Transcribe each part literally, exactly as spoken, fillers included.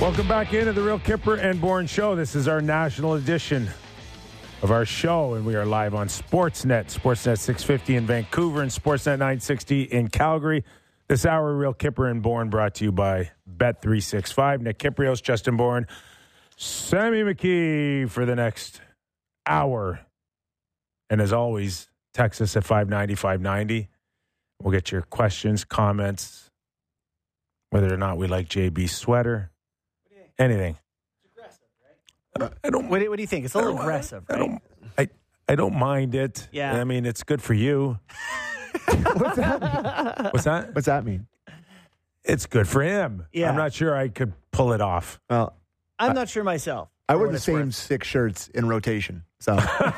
Welcome back into the Real Kipper and Bourne Show. This is our national edition of our show, and we are live on Sportsnet, Sportsnet six fifty in Vancouver and Sportsnet nine sixty in Calgary. This hour, Real Kipper and Bourne, brought to you by Bet three sixty-five. Nick Kiprios, Justin Bourne, Sammy McKee for the next hour. And as always, text us at five ninety, five ninety. We'll get your questions, comments, whether or not we like J B's sweater, anything. It's aggressive, right? I don't. What do, what do you think? It's a little aggressive, I right? don't, I, I don't mind it. Yeah. I mean, it's good for you. What's that mean? What's that? What's that mean? It's good for him. Yeah. I'm not sure I could pull it off. Well, I'm not sure myself. I for wear what the it's same worth. six shirts in rotation. So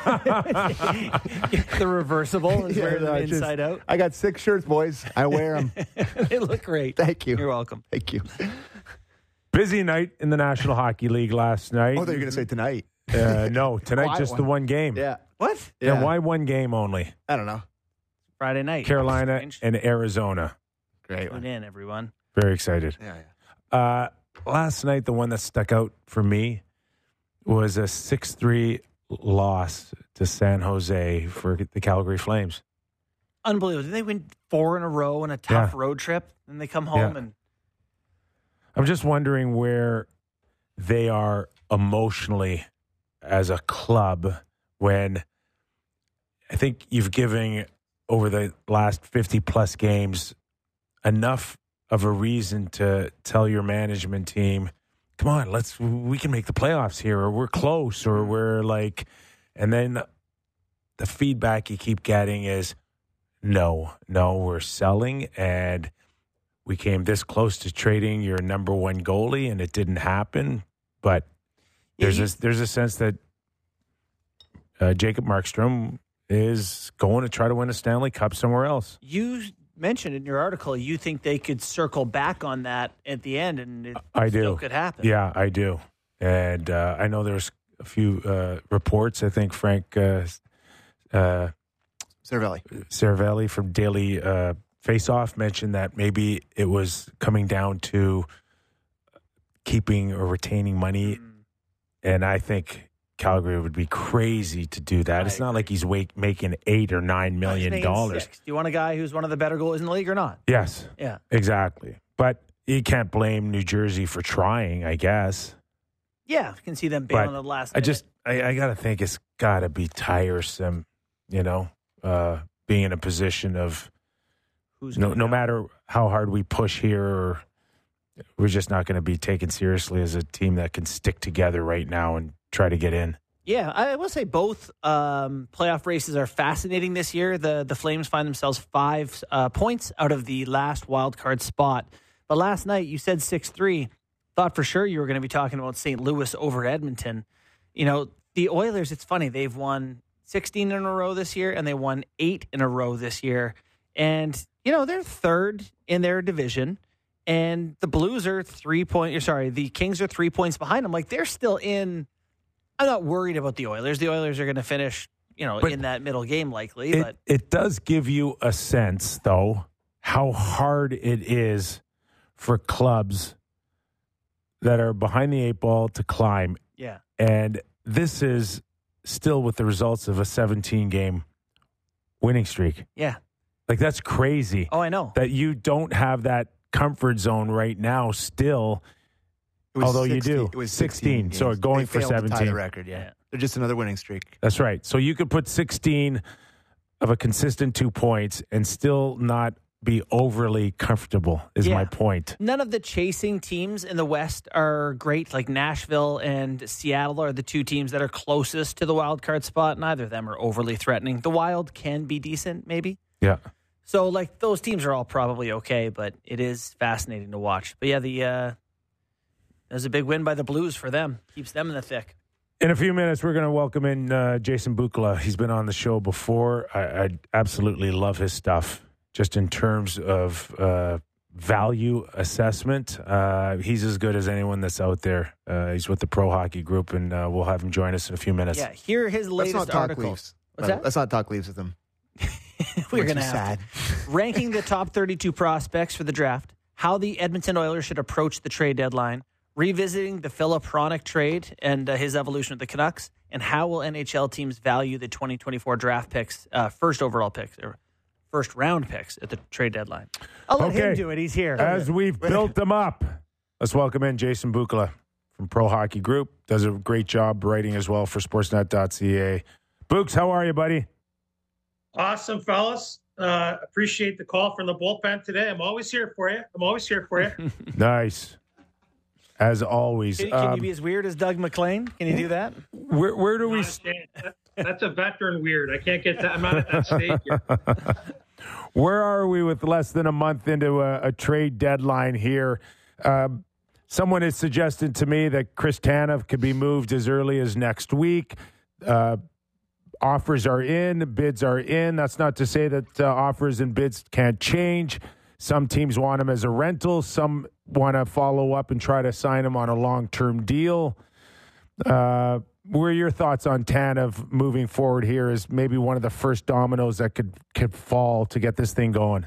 The reversible is Yeah, wearing no, them just- inside out. I got six shirts, boys. I wear them. They look great. Thank you. You're welcome. Thank you. Busy night in the National Hockey League last night. Oh, they're going to say tonight. Uh, no, tonight Quiet just the one. one game. Yeah. What? Yeah, why one game only? I don't know. Friday night. Carolina Strange. and Arizona. Great Tune one. in, everyone. Very excited. Yeah, yeah. Uh, last night, the one that stuck out for me was a six three loss to San Jose for the Calgary Flames. Unbelievable. Did they win four in a row on a tough Yeah. road trip? And they come home Yeah. and I'm just wondering where they are emotionally as a club when I think you've given over the last fifty plus games enough of a reason to tell your management team, come on, let's, we can make the playoffs here, or we're close, or we're like, and then the feedback you keep getting is, no, no, we're selling, and we came this close to trading your number one goalie, and it didn't happen. But there's Yeah, you- a, there's a sense that uh, Jacob Markstrom is going to try to win a Stanley Cup somewhere else. you mentioned in your article you think they could circle back on that at the end and it I still do. could happen. Yeah, I do. And uh, I know there's a few uh, reports. I think Frank uh, uh, Cervelli. Cervelli from Daily uh, Faceoff mentioned that maybe it was coming down to keeping or retaining money. Mm. And I think Calgary would be crazy to do that. I it's not agree. like he's wake, making eight or nine He's million making dollars. six. Do you want a guy who's one of the better goalies in the league or not? Yes, Yeah. exactly. But you can't blame New Jersey for trying, I guess. Yeah. I can see them But bailing at the last I minute. just, I, I got to think it's got to be tiresome, you know, uh, being in a position of Who's no, gonna no go? matter how hard we push here, or we're just not going to be taken seriously as a team that can stick together right now and try to get in. Yeah, I will say both um, playoff races are fascinating this year. The the Flames find themselves five uh, points out of the last wild card spot. But last night you said six three. Thought for sure you were going to be talking about Saint Louis over Edmonton. You know, the Oilers, it's funny. They've won sixteen in a row this year, and they won eight in a row this year. And, you know, they're third in their division. And the Blues are three points, sorry, the Kings are three points behind them. Like, they're still in. I'm not worried about the Oilers. The Oilers are going to finish, you know, But in that middle game likely. It, but it does give you a sense, though, how hard it is for clubs that are behind the eight ball to climb. yeah, And this is still with the results of a seventeen-game winning streak. yeah. Like, that's crazy Oh, I know. that you don't have that comfort zone right now still. It was Although you sixteen do. It was sixteen, sixteen. so games. going They for failed to tie seventeen. the record, yeah. Yeah. They're just another winning streak. That's right. So you could put sixteen of a consistent two points and still not be overly comfortable, is Yeah. my point. None of the chasing teams in the West are great. Like Nashville and Seattle are the two teams that are closest to the wild card spot. Neither of them are overly threatening. The Wild can be decent, maybe. Yeah. So, like, those teams are all probably okay, but it is fascinating to watch. But, yeah, the uh, there's a big win by the Blues for them. Keeps them in the thick. In a few minutes, we're going to welcome in uh, Jason Bukala. He's been on the show before. I, I absolutely love his stuff, just in terms of uh, value assessment. Uh, he's as good as anyone that's out there. Uh, he's with the Pro Hockey Group, and uh, we'll have him join us in a few minutes. Yeah, hear his Let's latest not talk article. Leafs. What's Uh, that? Let's not talk Leafs with them. We're Makes going to me have sad. to. Ranking the top thirty-two prospects for the draft, how the Edmonton Oilers should approach the trade deadline, revisiting the Philip Hronik trade and uh, his evolution of the Canucks, and how will N H L teams value the twenty twenty-four draft picks, uh, first overall picks, or first round picks at the trade deadline? I'll let Okay. him do it. He's here. As we've built them up, let's welcome in Jason Bukala from Pro Hockey Group. Does a great job writing as well for sportsnet dot c a. Books, how are you, buddy? Awesome, fellas. Uh, appreciate the call from the bullpen today. I'm always here for you. I'm always here for you. Nice. As always. Can, can Um, you be as weird as Doug McLean? Can you do that? where, where do we... That- That's a veteran weird. I can't get that. I'm not at that stage yet. Where are we with less than a month into a, a trade deadline here? Um, someone has suggested to me that Chris Tanev could be moved as early as next week. Uh, offers are in, bids are in. That's not to say that uh, offers and bids can't change. Some teams want him as a rental. Some want to follow up and try to sign him on a long-term deal. Uh, what are your thoughts on Tanev moving forward here as maybe one of the first dominoes that could, could fall to get this thing going?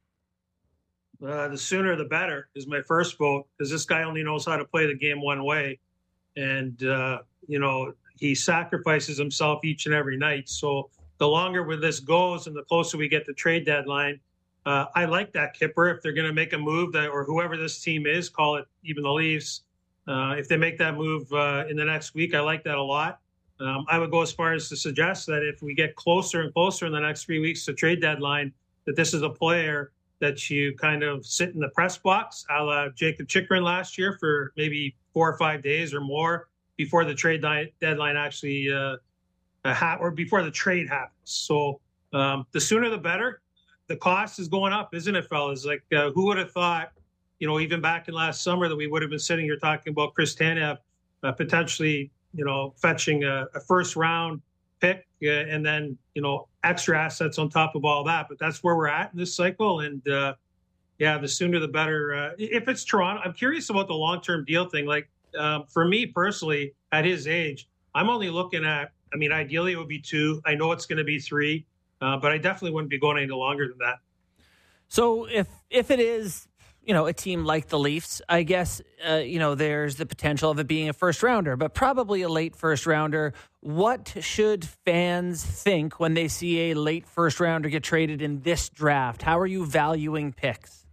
Uh, the sooner the better is my first vote, because this guy only knows how to play the game one way. And, uh, you know, he sacrifices himself each and every night. So the longer where this goes and the closer we get to trade deadline, uh, I like that Kipper. If they're going to make a move, that, or whoever this team is, call it even the Leafs, uh, if they make that move uh, in the next week, I like that a lot. Um, I would go as far as to suggest that if we get closer and closer in the next three weeks to trade deadline, that this is a player that you kind of sit in the press box, a la Jacob Chychrun last year, for maybe four or five days or more before the trade di- deadline actually uh, ha- or before the trade happens. So um, the sooner the better. The cost is going up, isn't it, fellas? Like, uh, who would have thought, you know, even back in last summer, that we would have been sitting here talking about Chris Tanev uh, potentially, you know, fetching a, a first round pick uh, and then, you know, extra assets on top of all that. But that's where we're at in this cycle. And uh, yeah, the sooner the better. Uh, if it's Toronto, I'm curious about the long-term deal thing. Like um, for me personally, at his age, I'm only looking at, I mean, ideally it would be two. I know it's going to be three, uh, but I definitely wouldn't be going any longer than that. So if if it is, you know, a team like the Leafs, I guess, uh, you know, there's the potential of it being a first rounder, but probably a late first rounder. What should fans think when they see a late first rounder get traded in this draft? How are you valuing picks?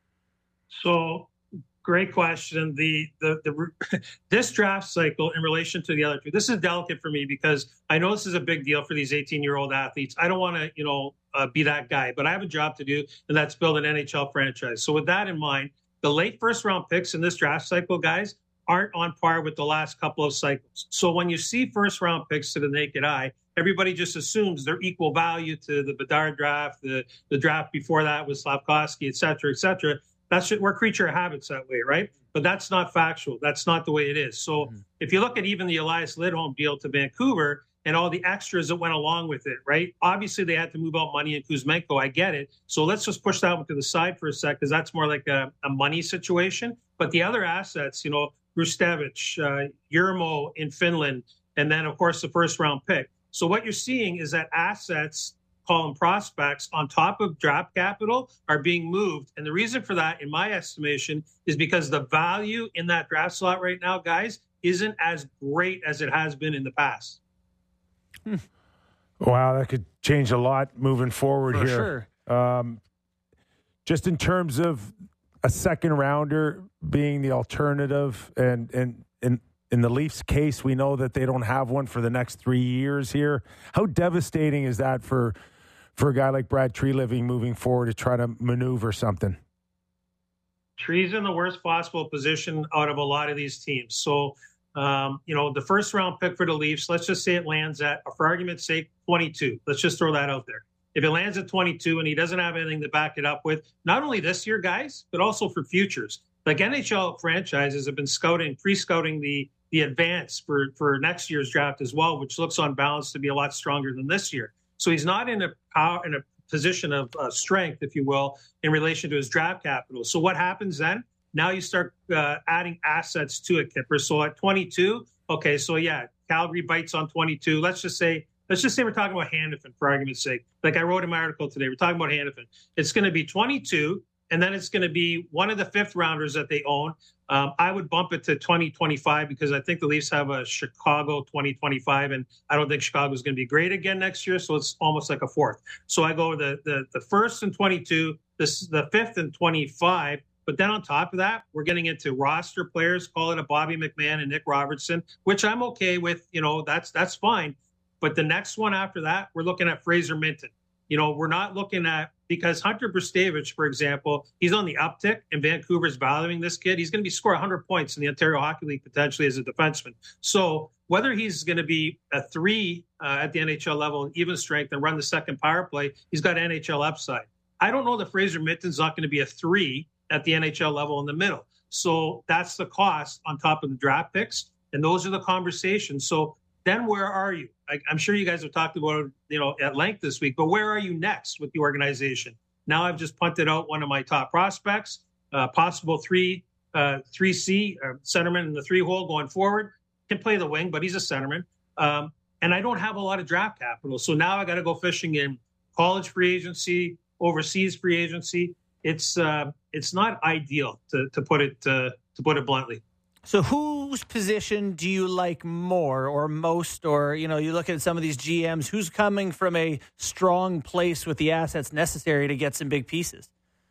So great question. The, the, the, this draft cycle in relation to the other two, this is delicate for me because I know this is a big deal for these eighteen year old athletes. I don't want to, you know, uh, be that guy, but I have a job to do, and that's build an N H L franchise. So with that in mind, the late first round picks in this draft cycle, guys, aren't on par with the last couple of cycles. So when you see first round picks to the naked eye, everybody just assumes they're equal value to the Bedard draft, the, the draft before that was Slafkovsky, et cetera, et cetera. That's just, we're creature of habits that way, right? But that's not factual. That's not the way it is. So mm-hmm. if you look at even the Elias Lidholm deal to Vancouver and all the extras that went along with it, right? Obviously, they had to move out money in Kuzmenko. I get it. So let's just push that one to the side for a sec, because that's more like a, a money situation. But the other assets, you know, Rustevich, uh, Yermo in Finland, and then, of course, the first round pick. So what you're seeing is that assets, call them prospects, on top of draft capital are being moved. And the reason for that, in my estimation, is because the value in that draft slot right now, guys, isn't as great as it has been in the past. Hmm. Wow, that could change a lot moving forward For here. Sure. Um, just in terms of a second rounder being the alternative, and and in in the Leafs case, we know that they don't have one for the next three years here. How devastating is that for for a guy like Brad Treliving moving forward to try to maneuver something? Tree's in the worst possible position out of a lot of these teams. So, um, you know, the first round pick for the Leafs, let's just say it lands at, for argument's sake, twenty-two. Let's just throw that out there. If it lands at twenty-two and he doesn't have anything to back it up with, not only this year, guys, but also for futures. Like N H L franchises have been scouting, pre-scouting the the advance for, for next year's draft as well, which looks on balance to be a lot stronger than this year. So he's not in a power, in a position of uh, strength, if you will, in relation to his draft capital. So what happens then? Now you start uh, adding assets to it, Kipper. So at twenty-two, okay, so yeah, Calgary bites on twenty-two. Let's just say, let's just say we're talking about Hanifin for argument's sake. Like I wrote in my article today, we're talking about Hanifin. It's going to be twenty-two, and then it's going to be one of the fifth rounders that they own. Um, I would bump it to twenty twenty-five because I think the Leafs have a Chicago twenty twenty-five, and I don't think Chicago is going to be great again next year. So it's almost like a fourth. So I go the the, the first and twenty-two, this the fifth and twenty-five. But then on top of that, we're getting into roster players, call it a Bobby McMahon and Nick Robertson, which I'm okay with. You know, that's that's fine. But the next one after that, we're looking at Fraser Minton. You know, we're not looking at, because Hunter Brzustevich, for example, he's on the uptick, and Vancouver's valuing this kid. He's going to be score one hundred points in the Ontario Hockey League potentially as a defenseman. So whether he's going to be a three uh, at the N H L level, even strength, and run the second power play, he's got N H L upside. I don't know that Fraser Minton's not going to be a three at the N H L level in the middle. So that's the cost on top of the draft picks, and those are the conversations. So then where are you? I, I'm sure you guys have talked about it, you know, at length this week, but where are you next with the organization? Now I've just punted out one of my top prospects, uh, possible three, uh, three C uh, centerman in the three hole going forward. Can play the wing, but he's a centerman. Um, and I don't have a lot of draft capital. So now I got to go fishing in college free agency, overseas free agency. It's uh, it's not ideal to to put it uh, to put it bluntly. So whose position do you like more or most? Or, you know, you look at some of these G Ms, who's coming from a strong place with the assets necessary to get some big pieces?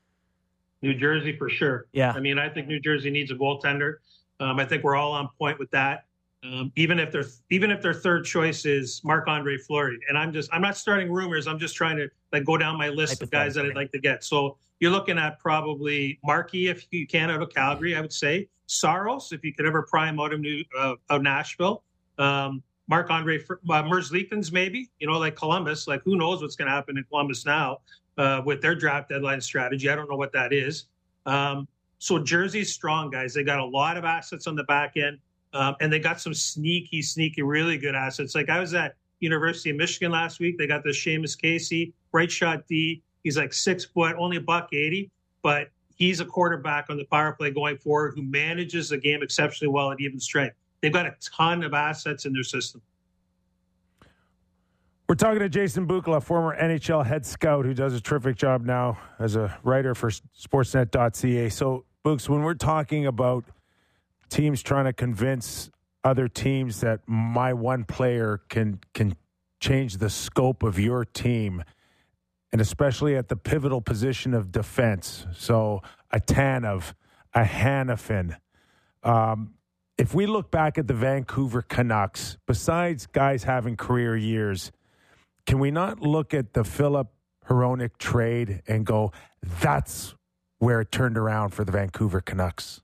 New Jersey for sure. Yeah. I mean, I think New Jersey needs a goaltender. Um, I think we're all on point with that. Um, even if their even if their third choice is Marc-Andre Fleury, and I'm just I'm not starting rumors. I'm just trying to like go down my list of guys that I'd like to get. So you're looking at probably Markey if you can out of Calgary, I would say. Saros, if you could ever pry him out of New uh, of Nashville. Um, Marc-Andre uh, Merzlikins, maybe, you know, like Columbus. Like, who knows what's going to happen in Columbus now uh, with their draft deadline strategy? I don't know what that is. Um, so Jersey's strong, guys. They got a lot of assets on the back end, um, and they got some sneaky, sneaky, really good assets. Like, I was at University of Michigan last week. They got the Seamus Casey, right shot D. He's like six foot, only a buck eighty, but he's a quarterback on the power play going forward who manages the game exceptionally well at even strength. They've got a ton of assets in their system. We're talking to Jason Bukala, former N H L head scout who does a terrific job now as a writer for sportsnet dot c a. So, Books, when we're talking about teams trying to convince other teams that my one player can can change the scope of your team, and especially at the pivotal position of defense, so a Tanev, a Hanifin. Um, if we look back at the Vancouver Canucks, besides guys having career years, can we not look at the Philip Hronek trade and go, that's where it turned around for the Vancouver Canucks?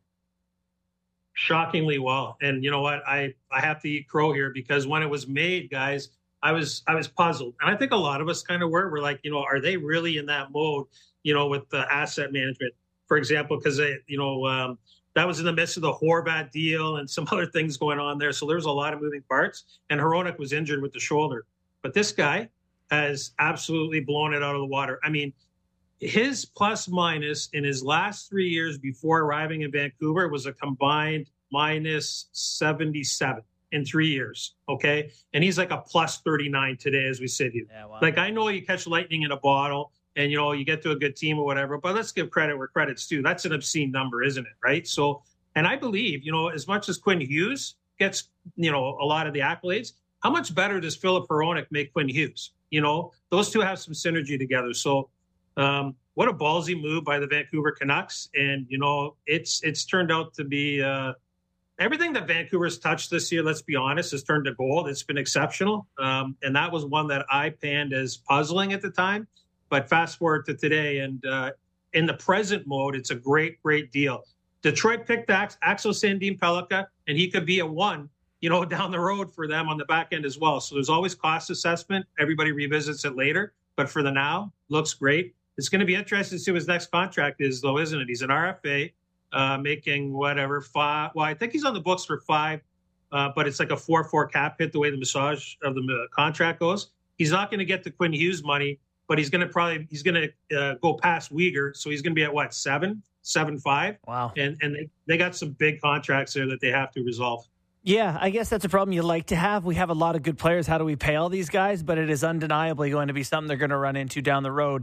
Shockingly well. And you know what? I, I have to eat crow here because when it was made, guys, I was I was puzzled. And I think a lot of us kind of were. We're like, you know, are they really in that mode, you know, with the asset management, for example, because, you know, um, that was in the midst of the Horvat deal and some other things going on there. So there's a lot of moving parts. And Hronek was injured with the shoulder. But this guy has absolutely blown it out of the water. I mean, his plus minus in his last three years before arriving in Vancouver was a combined minus seventy-seven. In three years, okay? And he's like a plus thirty-nine today as we sit here. Yeah, wow. Like, I know you catch lightning in a bottle and, you know, you get to a good team or whatever, but let's give credit where credit's due. That's an obscene number, isn't it, right? So, and I believe, you know, as much as Quinn Hughes gets, you know, a lot of the accolades, how much better does Philip Hronek make Quinn Hughes? You know, those two have some synergy together. So, um, what a ballsy move by the Vancouver Canucks. And, you know, it's it's turned out to be uh, – everything that Vancouver's touched this year, let's be honest, has turned to gold. It's been exceptional. Um, and that was one that I panned as puzzling at the time. But fast forward to today, and uh, in the present mode, it's a great, great deal. Detroit picked Ax- Axel Sandin Pellikka, and he could be a one, you know, down the road for them on the back end as well. So there's always cost assessment. Everybody revisits it later. But for the now, looks great. It's going to be interesting to see what his next contract is, though, isn't it? He's an R F A. Uh, making whatever five. Well, I think he's on the books for five, uh, but it's like a four four cap hit the way the massage of the contract goes. He's not going to get the Quinn Hughes money, but he's going to probably he's going to uh, go past Weegar, so he's going to be at what seven, seven five. Wow. And and they, they got some big contracts there that they have to resolve. Yeah, I guess that's a problem you like to have. We have a lot of good players. How do we pay all these guys? But it is undeniably going to be something they're going to run into down the road.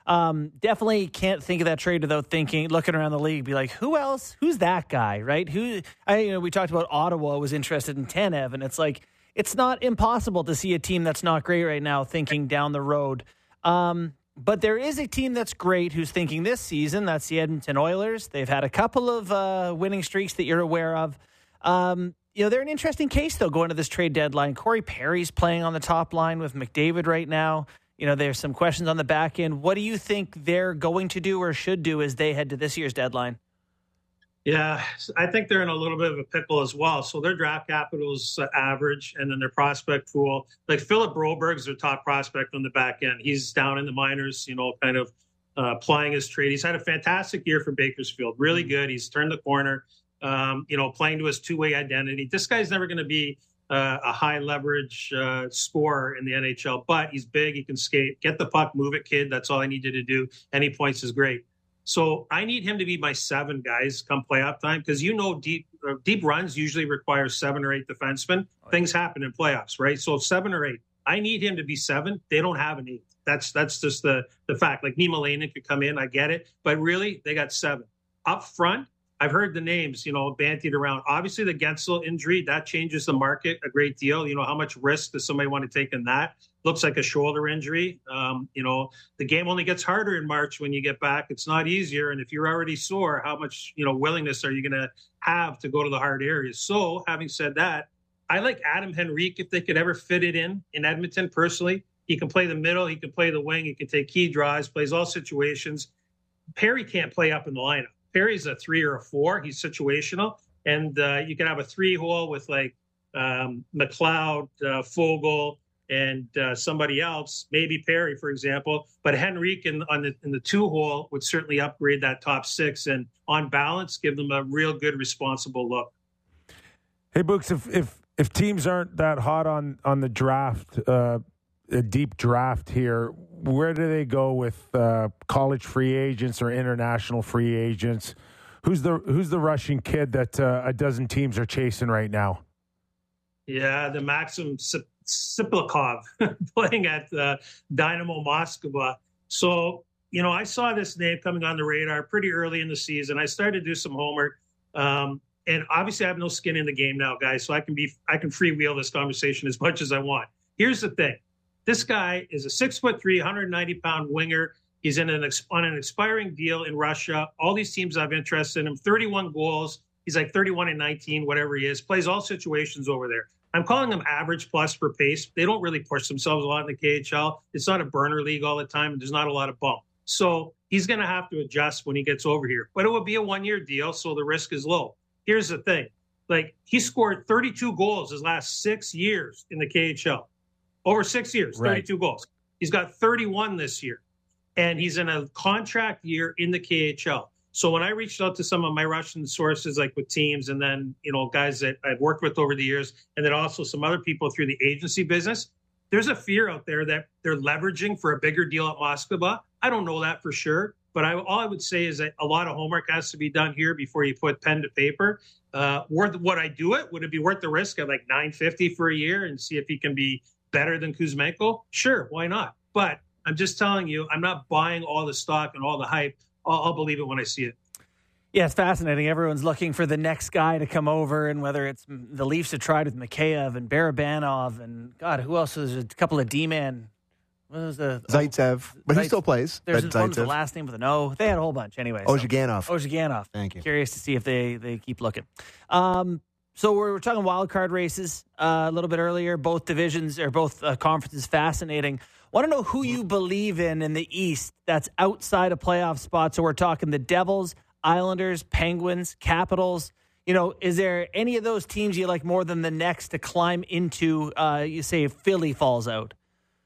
Um, definitely can't think of that trade without thinking, looking around the league, be like, who else? Who's that guy, right? Who? I, you know, we talked about Ottawa was interested in Tanev, and it's like it's not impossible to see a team that's not great right now thinking down the road. Um, but there is a team that's great who's thinking this season. That's the Edmonton Oilers. They've had a couple of uh, winning streaks that you're aware of. Um, you know, they're an interesting case, though, going to this trade deadline. Corey Perry's playing on the top line with McDavid right now. You know, there's some questions on the back end. What do you think they're going to do or should do as they head to this year's deadline? Yeah, I think they're in a little bit of a pickle as well. So their draft capital is uh, average, and then their prospect pool, like Philip Broberg's their top prospect on the back end. He's down in the minors, you know, kind of uh, plying his trade. He's had a fantastic year for Bakersfield, really good. He's turned the corner, um, you know, playing to his two-way identity. This guy's never going to be Uh, a high leverage uh, scorer in the N H L, but he's big. He can skate, get the puck, move it, kid. That's all I needed to do. Any points is great. So I need him to be my seven, guys, come playoff time, because you know deep uh, deep runs usually require seven or eight defensemen. Things happen in playoffs, right? So seven or eight. I need him to be seven. They don't have an eight. That's that's just the the fact. Like Nima Lehnen could come in, I get it, but really they got seven up front. I've heard the names, you know, bantied around. Obviously, the Gensel injury, that changes the market a great deal. You know, how much risk does somebody want to take in that? Looks like a shoulder injury. Um, you know, the game only gets harder in March when you get back. It's not easier. And if you're already sore, how much, you know, willingness are you going to have to go to the hard areas? So having said that, I like Adam Henrique if they could ever fit it in in Edmonton personally. He can play the middle. He can play the wing. He can take key drives, plays all situations. Perry can't play up in the lineup. Perry's a three or a four. He's situational. And uh, you can have a three hole with like um, McLeod, uh, Fogle, and uh, somebody else, maybe Perry, for example. But Henrique in, on the, in the two hole would certainly upgrade that top six and on balance, give them a real good, responsible look. Hey, Books, if, if, if teams aren't that hot on, on the draft, uh, a deep draft here, where do they go with uh, college free agents or international free agents? Who's the who's the Russian kid that uh, a dozen teams are chasing right now? Yeah, the Maxim Siplikov playing at uh, Dynamo Moscow. So, you know, I saw this name coming on the radar pretty early in the season. I started to do some homework. Um, and obviously I have no skin in the game now, guys, so I can be I can freewheel this conversation as much as I want. Here's the thing. This guy is a six foot three, one hundred ninety pound winger. He's in an on an expiring deal in Russia. All these teams have interest in him. thirty-one goals. He's like thirty-one and nineteen, whatever he is. Plays all situations over there. I'm calling him average plus for pace. They don't really push themselves a lot in the K H L. It's not a burner league all the time. There's not a lot of bump. So he's going to have to adjust when he gets over here. But it would be a one-year deal, so the risk is low. Here's the thing. Like, he scored thirty-two goals his last six years in the K H L. Over six years, thirty-two right. goals. He's got thirty-one this year, and he's in a contract year in the K H L. So when I reached out to some of my Russian sources, like with teams, and then, you know, guys that I've worked with over the years, and then also some other people through the agency business, there's a fear out there that they're leveraging for a bigger deal at Moskva. I don't know that for sure, but I, all I would say is that a lot of homework has to be done here before you put pen to paper. Uh, worth would I do it? Would it be worth the risk at like nine fifty for a year and see if he can be better than Kuzmenko? Sure, why not? But I'm just telling you, I'm not buying all the stock and all the hype. I'll, I'll believe it when I see it. Yeah, it's fascinating. Everyone's looking for the next guy to come over, and whether it's the Leafs have tried with Mikheyev and Barabanov, and God, who else? There's a couple of D-man. What was the Zaitsev? Oh, but Zaitsev. He still plays. There's but one with the Zaitsev. last name with an O. They had a whole bunch anyway. So. Ozhiganov. Ozhiganov. Thank you. Curious to see if they, they keep looking. Um, so we're, we're talking wild card races uh, a little bit earlier. Both divisions or both uh, conferences fascinating. Want to know who you believe in in the East that's outside of playoff spots. So we're talking the Devils, Islanders, Penguins, Capitals. You know, is there any of those teams you like more than the next to climb into, uh, you say, if Philly falls out?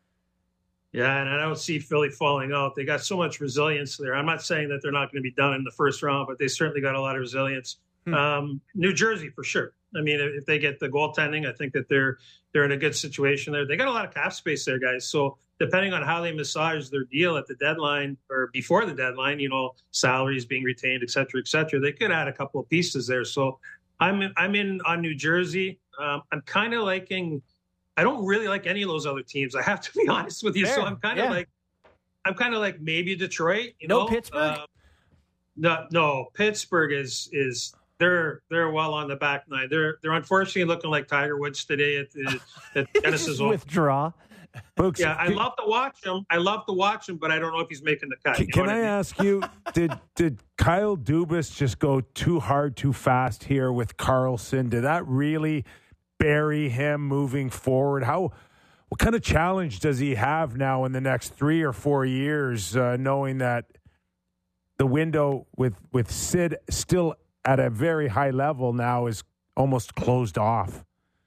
Yeah, and I don't see Philly falling out. They got so much resilience there. I'm not saying that they're not going to be done in the first round, but they certainly got a lot of resilience. Hmm. Um, New Jersey, for sure. I mean, if they get the goaltending, I think that they're they're in a good situation there. They got a lot of cap space there, guys. So depending on how they massage their deal at the deadline or before the deadline, you know, salaries being retained, et cetera, et cetera, they could add a couple of pieces there. So I'm in, I'm in on New Jersey. Um, I'm kind of liking – I don't really like any of those other teams. I have to be honest with you. Fair. So I'm kind of yeah. like – I'm kind of like maybe Detroit. You No know? Pittsburgh? Uh, no, no. Pittsburgh is is they're they're well on the back nine. They're they're unfortunately looking like Tiger Woods today at the at Genesis Just Open. withdraw. Books, Yeah, I can, love to watch him. I love to watch him, but I don't know if he's making the cut. can, You know can what I mean? ask you, did did Kyle Dubas just go too hard, too fast here with Carlson? Did that really bury him moving forward? How what kind of challenge does he have now in the next three or four years, uh, knowing that the window with with Sid still at a very high level now is almost closed off?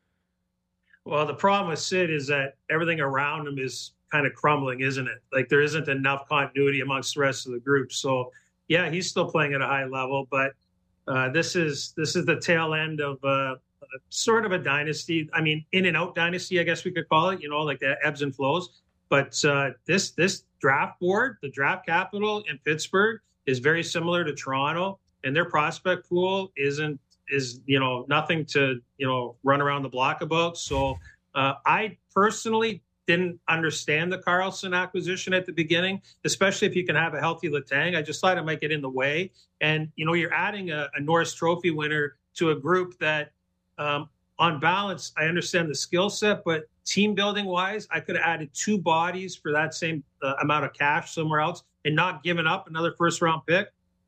Well, the problem with Sid is that everything around him is kind of crumbling, isn't it? Like there isn't enough continuity amongst the rest of the group. So, yeah, he's still playing at a high level, but uh, this is this is the tail end of uh, sort of a dynasty. I mean, in and out dynasty, I guess we could call it. You know, like the ebbs and flows. But uh, this this draft board, the draft capital in Pittsburgh, is very similar to Toronto, and their prospect pool isn't. is, you know, nothing to, you know, run around the block about. So uh, I personally didn't understand the Carlson acquisition at the beginning, especially if you can have a healthy Letang. I just thought it might get in the way. And, you know, you're adding a, a Norris Trophy winner to a group that um, on balance, I understand the skill set, but team building wise, I could have added two bodies for that same uh, amount of cash somewhere else and not given up another first round pick.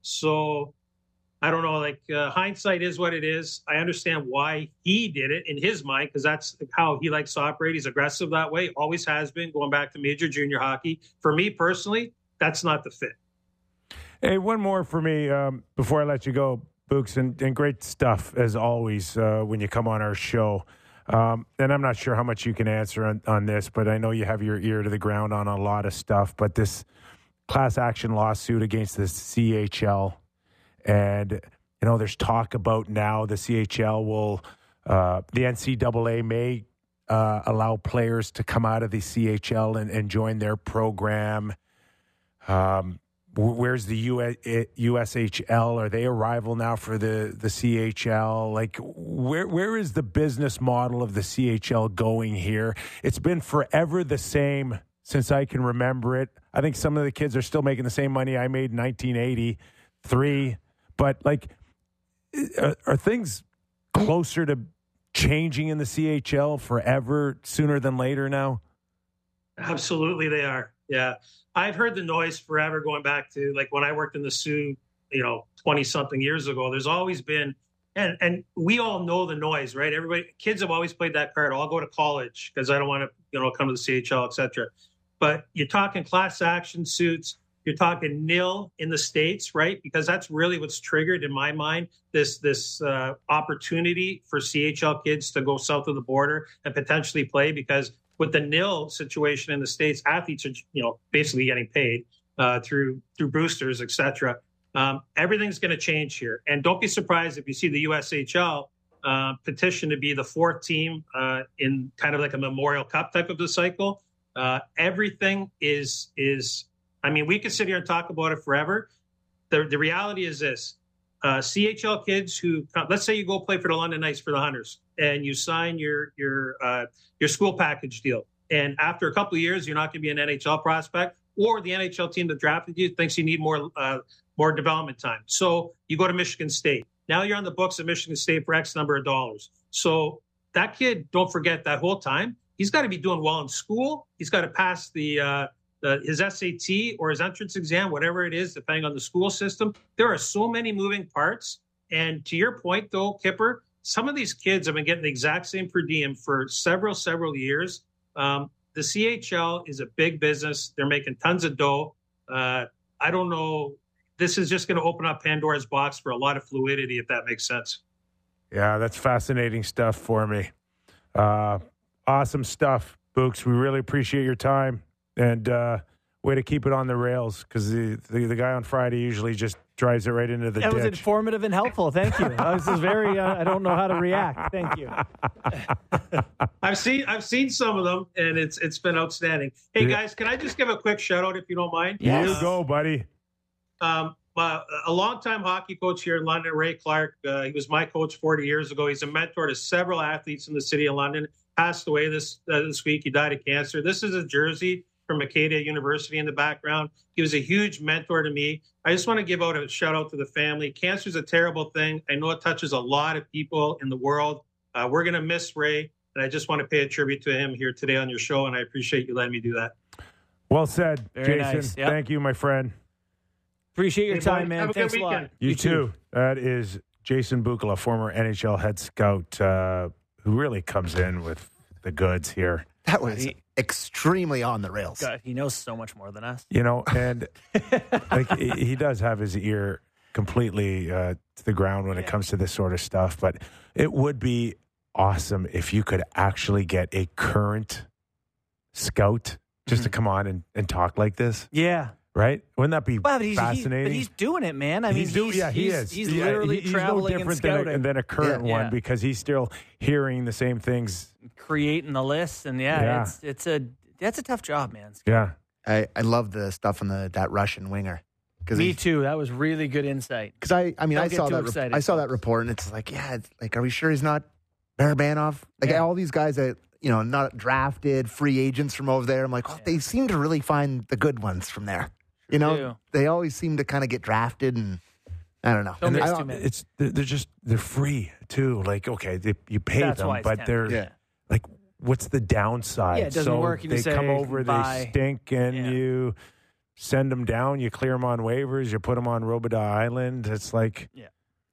So I don't know, like uh, hindsight is what it is. I understand why he did it in his mind, because that's how he likes to operate. He's aggressive that way, always has been, going back to major junior hockey. For me personally, that's not the fit. Hey, one more for me um, before I let you go, Books, and, and great stuff as always uh, when you come on our show. Um, and I'm not sure how much you can answer on, on this, but I know you have your ear to the ground on a lot of stuff. But this class action lawsuit against the C H L. And, you know, there's talk about now the C H L will, uh, the N C double A may uh, allow players to come out of the C H L and, and join their program. Um, where's the U S H L? Are they a rival now for the, the C H L? Like, where where is the business model of the C H L going here? It's been forever the same since I can remember it. I think some of the kids are still making the same money I made in nineteen eighty-three. But, like, are, are things closer to changing in the C H L forever, sooner than later now? Absolutely they are. Yeah. I've heard the noise forever, going back to, like, when I worked in the Sioux, you know, twenty-something years ago. There's always been, and and we all know the noise, right? Everybody, kids have always played that card. I'll go to college because I don't want to, you know, come to the C H L, et cetera. But you're talking class action suits. You're talking nil in the States, right? Because that's really what's triggered in my mind this this uh, opportunity for C H L kids to go south of the border and potentially play. Because with the nil situation in the States, athletes are, you know, basically getting paid uh, through through boosters, et cetera. Um, everything's going to change here, and don't be surprised if you see the U S H L uh, petition to be the fourth team uh, in kind of like a Memorial Cup type of the cycle. Uh, everything is is. I mean, we could sit here and talk about it forever. The, the reality is this. Uh, C H L kids who, let's say you go play for the London Knights for the Hunters and you sign your your uh, your school package deal. And after a couple of years, you're not going to be an N H L prospect, or the N H L team that drafted you thinks you need more uh, more development time. So you go to Michigan State. Now you're on the books of Michigan State for X number of dollars. So that kid, don't forget that whole time, he's got to be doing well in school. He's got to pass the uh, The, his S A T or his entrance exam, whatever it is, depending on the school system. There are so many moving parts. And to your point, though, Kipper, some of these kids have been getting the exact same per diem for several, several years. Um, the C H L is a big business. They're making tons of dough. Uh, I don't know. This is just going to open up Pandora's box for a lot of fluidity, if that makes sense. Yeah, that's fascinating stuff for me. Uh, awesome stuff, Books. We really appreciate your time. And uh, way to keep it on the rails, because the, the the guy on Friday usually just drives it right into the that ditch. That was informative and helpful. Thank you. I was just very, uh, I don't know how to react. Thank you. I've seen I've seen some of them, and it's it's been outstanding. Hey, Yeah. guys, can I just give a quick shout out if you don't mind? Yes. Uh, You go, buddy. Um, uh, a longtime hockey coach here in London, Ray Clark. Uh, he was my coach forty years ago. He's a mentor to several athletes in the city of London. Passed away this uh, this week. He died of cancer. This is a jersey from Acadia University in the background. He was a huge mentor to me. I just want to give out a shout out to the family. Cancer is a terrible thing. I know it touches a lot of people in the world. Uh, we're going to miss Ray, and I just want to pay a tribute to him here today on your show, and I appreciate you letting me do that. Well said, Very Jason. nice. Yep. Thank you, my friend. Appreciate your Hey, time, boys, man. have a good Thanks a lot. weekend. You, You too. too. That is Jason Bukala, former N H L head scout, uh, who really comes in with the goods here. That was He- extremely on the rails. God, he knows so much more than us. You know, and like he he does have his ear completely uh, to the ground when it Yeah. comes to this sort of stuff. But it would be awesome if you could actually get a current scout just Mm-hmm. to come on and, and talk like this, Yeah. right? Wouldn't that be Well, but he's, he's, fascinating? but he's doing it, man. I mean, he's doing, yeah, he he's, is. He's Yeah, literally he- he's traveling no different and scouting, than a, than a current Yeah. one Yeah. because he's still hearing the same things. creating the lists, and yeah, Yeah. it's it's a that's a tough job, man. Yeah. I, I love the stuff on the that Russian winger. Cause Me he- too. That was really good insight. Because I, I mean, Don't I get saw too that. excited, Re- I saw that folks. report, and it's like, yeah, it's like, are we sure he's not Barabanov? Like Yeah. all these guys that you know, not drafted, free agents from over there. I'm like, oh, they seem to really find the good ones from there. You know, do. they always seem to kind of get drafted, and I don't know. Don't And mix I too don't- many. It's they're they're just they're free too. Like okay, they, you pay That's them, why it's but ten. they're Yeah. like, what's the downside? Yeah, it doesn't so work. You they just say, come over, "Bye." they stink, and Yeah. you send them down. You clear them on waivers. You put them on Robidas Island. It's like Yeah.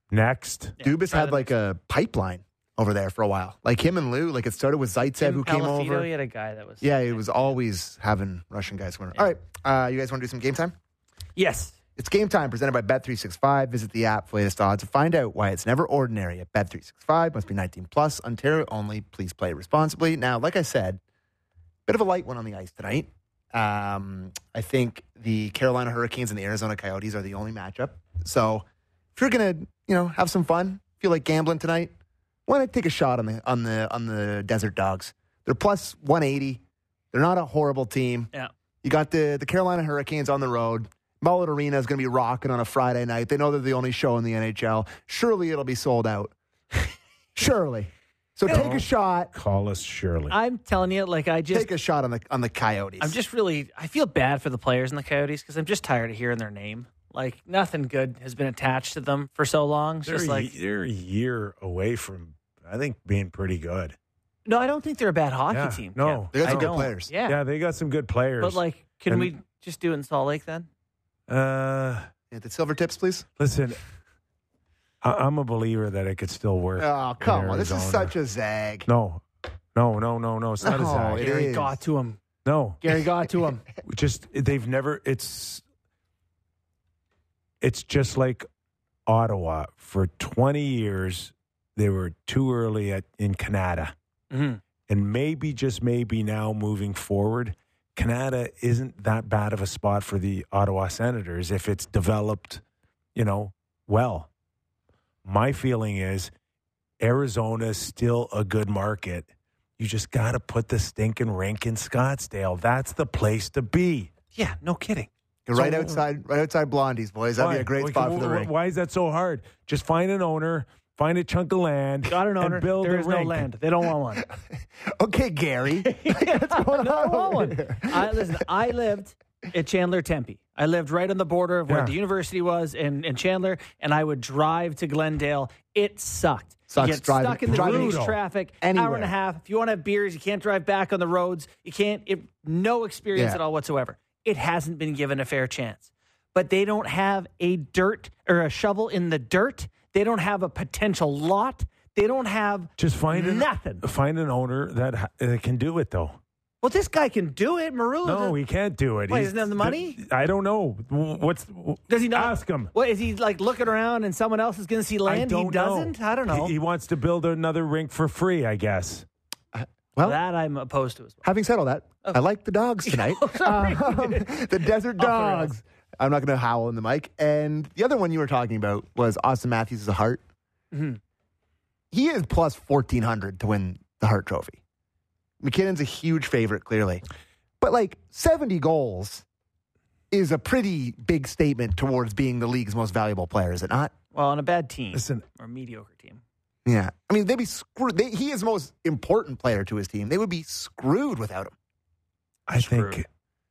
next. Yeah, Dubas try had the like a pipeline over there for a while. Like him and Lou, like it started with Zaitsev, Tim who came Pelofito, over. He had a guy that was. Yeah, he was always having Russian guys coming. All right, uh, you guys want to do some game time? Yes. It's game time presented by Bet three sixty-five. Visit the app for latest odds to find out why it's never ordinary at Bet three sixty-five. Must be nineteen plus. Ontario only. Please play responsibly. Now, like I said, bit of a light one on the ice tonight. Um, I think the Carolina Hurricanes and the Arizona Coyotes are the only matchup. So if you're gonna, you know, have some fun, feel like gambling tonight, why not take a shot on the on the on the Desert Dogs? They're plus one eighty. They're not a horrible team. Yeah. You got the the Carolina Hurricanes on the road. Mullet Arena is going to be rocking on a Friday night. They know they're the only show in the N H L. Surely it'll be sold out. Surely. So take a shot. Call us Shirley. I'm telling you, like I just, Take a shot on the on the Coyotes. I'm just really, I feel bad for the players in the Coyotes because I'm just tired of hearing their name. Like nothing good has been attached to them for so long. It's they're, just a, like, they're a year away from, I think, being pretty good. no, I don't think they're a bad hockey Yeah, team. no. Yeah. They got some I good don't. players. Yeah. Yeah, they got some good players. But like, can And- we just do it in Salt Lake then? uh, Yeah, the silver tips, please. listen, I, I'm a believer that it could still work. Oh, come in on. This is Arizona. such a zag. No, no, no, no, no. It's not No, a zag. it Gary is. got to him. No, Gary got to him. just they've never. It's it's just like Ottawa. For twenty years, they were too early at in Canada, hmm and maybe just maybe now moving forward, Canada isn't that bad of a spot for the Ottawa Senators if it's developed, you know, well. My feeling is Arizona is still a good market. You just got to put the stinking rink in Scottsdale. That's the place to be. Yeah, no kidding. You're So- right outside, right outside Blondie's, boys. That'd be a great Why? spot Why- for the why- rink. Why is that so hard? Just find an owner, find a chunk of land, Got an and owner. build There a is no rink. land. They don't want one. Okay, Gary. What's going No, I on want over one. here? I, listen, I lived at Chandler Tempe. I lived right on the border of where Yeah. the university was in, in Chandler, and I would drive to Glendale. It sucked. Sucks you get driving- stuck in the driving Bruce Brutal. traffic, anywhere. hour and a half. If you want to have beers, you can't drive back on the roads. You can't. It, no experience Yeah. at all whatsoever. It hasn't been given a fair chance. But they don't have a dirt or a shovel in the dirt. They don't have a potential lot. They don't have Just find an, nothing. Find an owner that, ha- that can do it, though. Well, this guy can do it. Marula. No, he can't do it. Why, He's- doesn't he have the money? I don't know. What's Does he not? Ask him. What is he like looking around and someone else is going to see I land? don't He doesn't. know. I don't know. He, he wants to build another rink for free, I guess. Well, that I'm opposed to as well. having said all that, I like the dogs tonight. sorry. Um, the Desert Off the rails. Dogs. I'm not going to howl in the mic. And the other one you were talking about was Austin Matthews' Hart. Mhm. He is plus fourteen hundred to win the Hart Trophy. McKinnon's a huge favorite, clearly. But like seventy goals is a pretty big statement towards being the league's most valuable player, is it not? Well, on a bad team Listen, or a mediocre team. Yeah. I mean, they'd be screwed. They, he is the most important player to his team. They would be screwed without him. I Screwed. think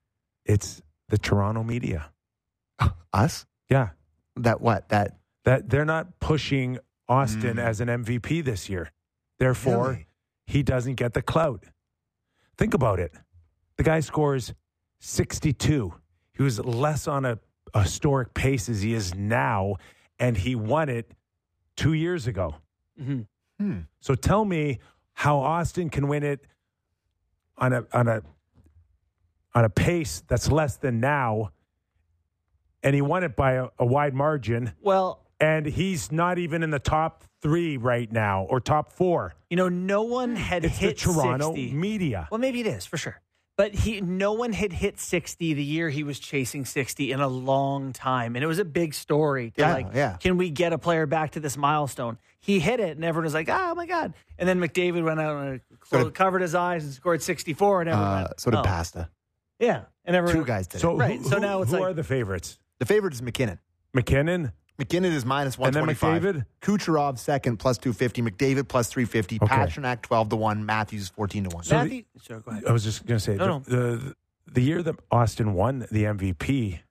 It's the Toronto media. Us? Yeah. That what? That That they're not pushing Austin Mm. as an M V P this year. Therefore, Really? he doesn't get the clout. Think about it. The guy scores sixty-two. He was less on a, a historic pace as he is now, and he won it two years ago. Mm-hmm. Hmm. So tell me how Austin can win it on a on a on a pace that's less than now, and he won it by a, a wide margin, Well, and he's not even in the top three right now or top four. you know, no one had It's hit the Toronto sixty. media. Well, maybe it is for sure. But he, no one had hit sixty the year he was chasing sixty in a long time. And it was a big story. To Yeah, like, yeah. can we get a player back to this milestone? He hit it, and everyone was like, oh, my God. And then McDavid went out and So clo- did- covered his eyes and scored sixty-four. And everyone Uh, went, so did oh. Pasta. Yeah. And everyone, Two guys did So, it. Right, who, so who- now it's who like- are the favorites? The favorite is McKinnon. McKinnon? McKinnon is minus one And then twenty-five. McDavid? Kucherov second plus two fifty. McDavid plus three fifty. Okay. Pasternak twelve to one. Matthews fourteen to one. So the- Matthew, sorry, go ahead. I was just going to say, No, the, the the year that Austin won the M V P,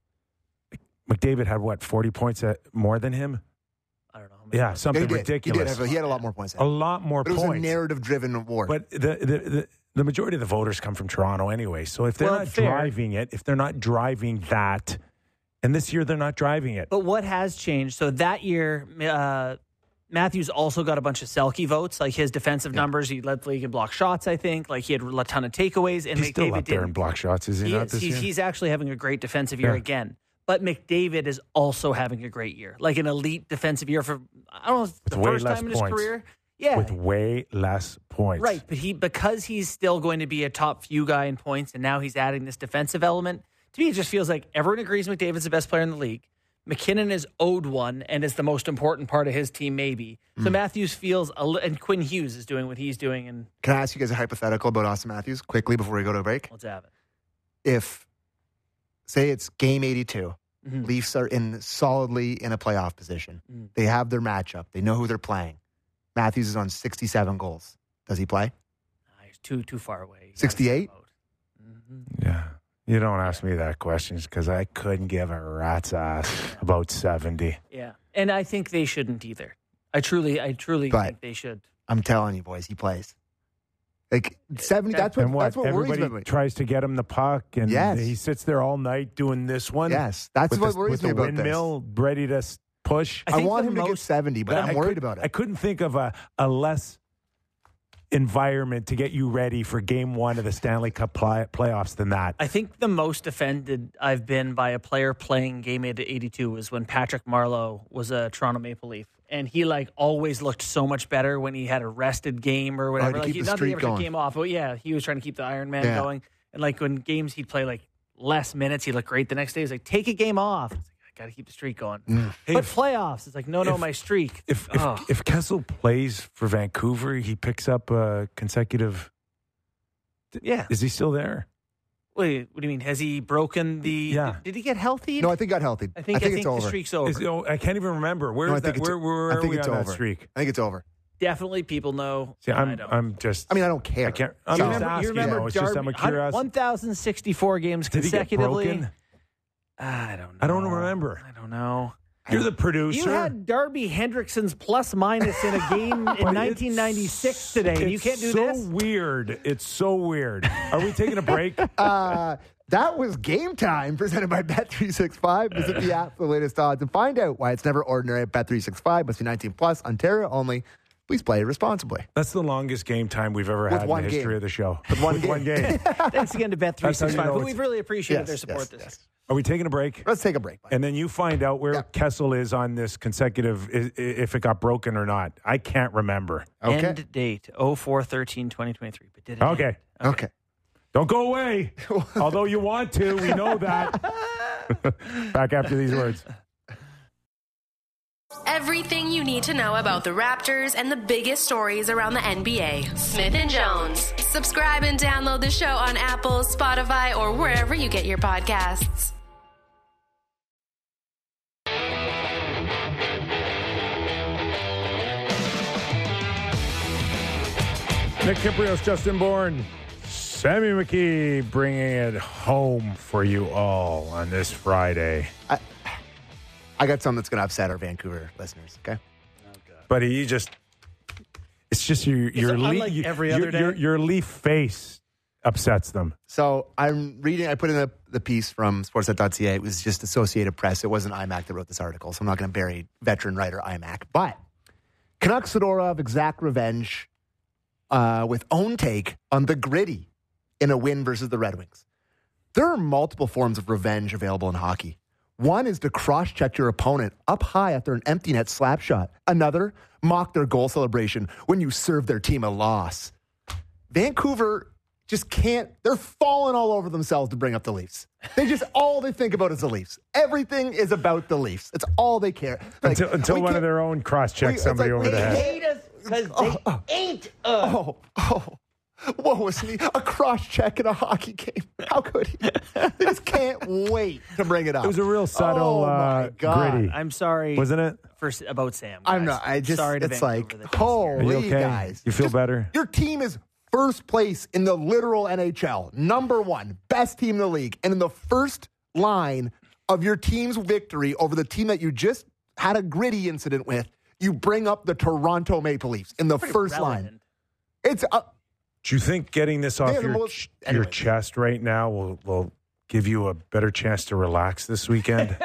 McDavid had, what, forty points at, more than him? I don't know. how many Yeah, points. something he did. ridiculous. He did. have- He had a lot more points. A lot more But it was points. a narrative-driven award. But the, the, the, the majority of the voters come from Toronto anyway. So if they're Well, not fair. driving it, if they're not driving that, and this year they're not driving it. But what has changed? So that year, uh, Matthews also got a bunch of Selke votes. Like his defensive numbers, he led the league in block shots, I think. Like he had a ton of takeaways. And He's still McDavid up there in didn't. block shots, is he, He not is. this He's, year? he's actually having a great defensive year Yeah. again. But McDavid is also having a great year, like an elite defensive year for I don't know if the way first less time in his points. career. Yeah, With way less points. right. But he because he's still going to be a top few guy in points, and now he's adding this defensive element. To me, it just feels like everyone agrees McDavid's the best player in the league. McKinnon is owed one and is the most important part of his team, maybe. So Matthews feels, a li- and Quinn Hughes is doing what he's doing, and Can I ask you guys a hypothetical about Austin Matthews quickly before we go to a break? let's have it. If, say it's game eighty-two, Mhm. Leafs are in solidly in a playoff position. Mm. They have their matchup. They know who they're playing. Matthews is on sixty-seven goals. Does he play? Nah, he's too too far away. You gotta sixty-eight? get him out. Mhm. Yeah. You don't ask me that question because I couldn't give a rat's ass about seventy. Yeah, and I think they shouldn't either. I truly, I truly But- think they should. I'm telling you, boys, he plays. Like seventy. That's what. And what? That's what worries Everybody me. tries to get him the puck, and Yes. he sits there all night doing this one. Yes, that's with what the, worries with me the about windmill ready to s- push. I this. I think want the him to get most- seventy, but But I'm I worried could- about I it. couldn't think of a, a less environment to get you ready for game one of the Stanley Cup play, playoffs than that. I think the most offended I've been by a player playing game eighty-two was when Patrick Marleau was a Toronto Maple Leaf. And he like always looked so much better when he had a rested game or whatever. to like keep he, the not that streak he ever took going. game off, but yeah, he was trying to keep the Iron Man Yeah. going. And like when games he'd play like less minutes, he looked great. The next day, he's like, take a game off. It's like, I got to keep the streak going. Hey, but if- playoffs, it's like, no, no, if- my streak. If if, Oh. if Kessel plays for Vancouver, he picks up a consecutive. Yeah. Is he still there? Wait, what do you mean? Has he broken the? Yeah. Did, did he get healthy? No, I think he got healthy. I think I think, it's the over. streak's over. Is, oh, I can't even remember. Where No, is I think that? it's- Where, where I are think we it's on over. that streak? I think it's over. Definitely, people know. See, I I'm don't. I'm just. I mean, I don't care. I can't. I'm So- just remember, asking. you remember though. It's just I'm a curiosity. one thousand sixty-four games Did he get consecutively. broken? I don't know. I don't remember. I don't know. You're the producer. You had Darby Hendrickson's plus minus in a game But in it's- nineteen ninety-six today, and you it's can't do so this? weird. It's so weird. Are we taking a break? Uh, that was Game Time presented by Bet three sixty-five. Visit the app for the latest odds and find out why it's never ordinary at Bet three sixty-five. Must be nineteen plus, Ontario only. Please play responsibly. That's the longest game time we've ever With had in one the history game. of the show. With one game. one game. Thanks again to Bet three That's how you sixty-five, know who it's- we've really appreciated Yes, their support yes, this yes. Are we taking a break? Let's take a break. Mike. And then you find out where Yeah. Kessel is on this consecutive, i- i- if it got broken or not. I can't remember. Okay. End date oh four thirteen twenty twenty-three. But did it Okay. end? Okay. Don't go away. Although you want to. We know that. Back after these words. Everything you need to know about the Raptors and the biggest stories around the N B A. Smith and Jones. Subscribe and download the show on Apple, Spotify, or wherever you get your podcasts. Nick Kiprios, Justin Bourne. Sammy McKee bringing it home for you all on this Friday. I, I got something that's going to upset our Vancouver listeners, okay? But you just, it's just your, your, it le- unlike you- every your, other day? your, your Leaf face upsets them. So I'm reading, I put in the, the piece from sportsnet dot c a. It was just Associated Press. It wasn't IMAC that wrote this article, so I'm not going to bury veteran writer IMAC. But Canucks Fedorov exact revenge uh, with own take on the Gritty in a win versus the Red Wings. There are multiple forms of revenge available in hockey. One is to cross-check your opponent up high after an empty net slap shot. Another, mock their goal celebration when you serve their team a loss. Vancouver just can't, they're falling all over themselves to bring up the Leafs. They just, all they think about is the Leafs. Everything is about the Leafs. It's all they care. Like, until until we one can't- of their own cross-checks it's somebody like over we the head. hate us because Oh, oh. ain't us. Oh, oh. What was me? A cross-check in a hockey game. How could he? They just can't wait to bring it up. It was a real subtle Oh, my uh, God. Gritty, I'm sorry wasn't it? for about Sam. I'm guys. not. I just, sorry to it's Vancouver like, that he's here. Are you holy okay? guys. You feel Just- better? Your team is first place in the literal N H L. Number one, best team in the league. And in the first line of your team's victory over the team that you just had a Gritty incident with, you bring up the Toronto Maple Leafs in the Pretty first relevant. line. It's uh, Do you think getting this off They are the your, most- ch- your anyways. chest right now will, will give you a better chance to relax this weekend?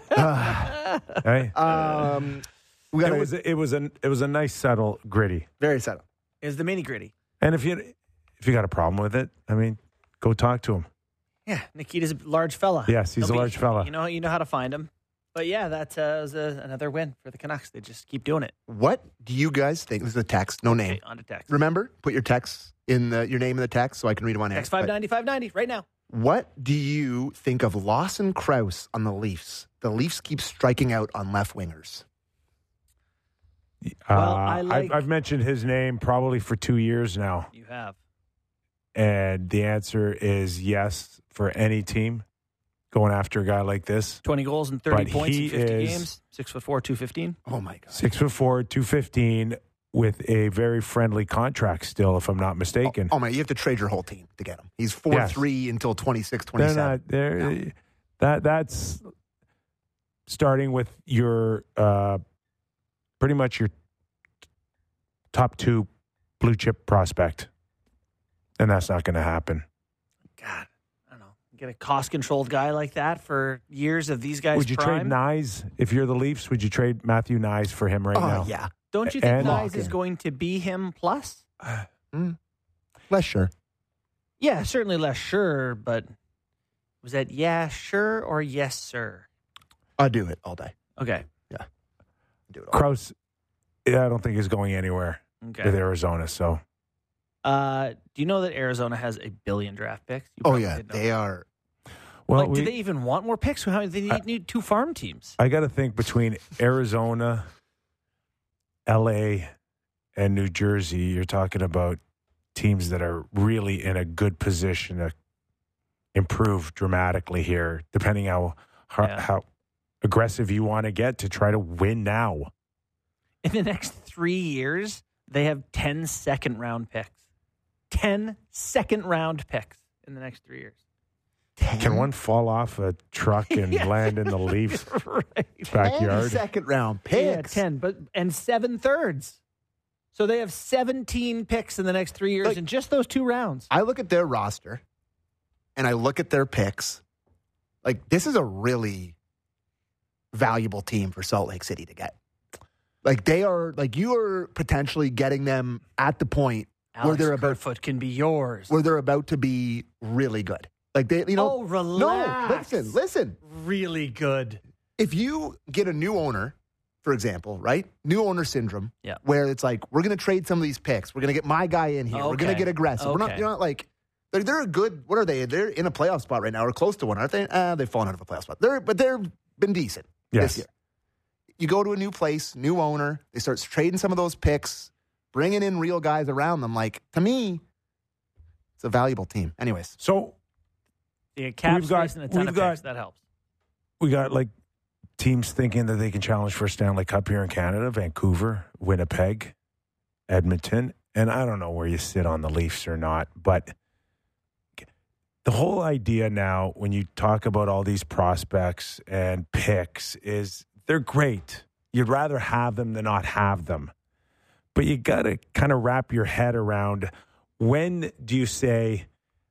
Hey? um, we got It a was it was a it was a nice subtle Gritty. very settled. Is the mini gritty. And if you if you got a problem with it, I mean, go talk to him. Yeah, Nikita's a large fella. Yes, he's He'll a be- large fella. You know, you know how to find him. But yeah, that uh, was a, another win for the Canucks. They just keep doing it. What do you guys think? This is a text, no name. Okay, on to text. Remember, put your text in the your name in the text so I can read them on air. Text five But ninety five ninety right now. What do you think of Lawson Krause on the Leafs? The Leafs keep striking out on left wingers. Well, Uh, I like- I've, I've mentioned his name probably for two years now, You have. and the answer is yes for any team going after a guy like this. twenty goals and thirty But points in he fifty is- games. Six foot four, two fifteen. Oh my god! Six foot four, two fifteen, with a very friendly contract still, if I'm not mistaken. Oh my! You have to trade your whole team to get him. He's four Yes. three until twenty-six, They're twenty-seven. not. They're, No. That that's starting with your uh, pretty much your top two blue chip prospect, and that's not going to happen. God, I don't know. Get a cost-controlled guy like that for years of these guys' Would you prime. trade Nyes if you're the Leafs? Would you trade Matthew Nyes for him right Oh now? yeah, Don't you think And- Nyes is Lock in. going to be him plus? less sure. Yeah, certainly less sure, but was that yeah, sure or yes, sir? I'll do it all day. Okay. Do it all. Kraus, yeah, I don't think he's going anywhere Okay. with Arizona. So Uh, do you know that Arizona has a billion draft picks? You Oh probably yeah, didn't know they that. are. well, Like, we, do they even want more picks? How they need, I- need two farm teams? I got to think between Arizona, L A, and New Jersey, you're talking about teams that are really in a good position to improve dramatically here, depending how how, Yeah. how aggressive you want to get to try to win now. In the next three years, they have ten second round picks. ten second round picks in the next three years. Can one fall off a truck and Yeah. land in the Leafs right. backyard? second round Yeah, picks? ten, but and seven thirds. So they have seventeen picks in the next three years Like- in just those two rounds. I look at their roster, and I look at their picks. Like this is a really valuable team for Salt Lake City to get. Like they are, like you are potentially getting them at the point where Alex they're about Kerfoot can be yours. where they're about to be really good. Like they, you know, oh, relax. no, listen, listen. Really good. If you get a new owner, for example, right? New owner syndrome, Yeah. where it's like we're going to trade some of these picks. We're going to get my guy in here. We're going Okay. to get aggressive. We're not, Okay. you're not like they're, they're a good. What are they? They're in a playoff spot right now, or close to one, aren't they? Uh, they've fallen out of a playoff spot. They're but they've been decent Yes. this year. You go to a new place, new owner. They start trading some of those picks, bringing in real guys around them. Like to me, it's a valuable team. Anyways, So Yeah, cap We've got- space and a ton we've of got- picks. That helps. we got like teams thinking that they can challenge for a Stanley Cup here in Canada: Vancouver, Winnipeg, Edmonton, and I don't know where you sit on the Leafs or not, but the whole idea now, when you talk about all these prospects and picks, is they're great. You'd rather have them than not have them. But you got to kind of wrap your head around, when do you say,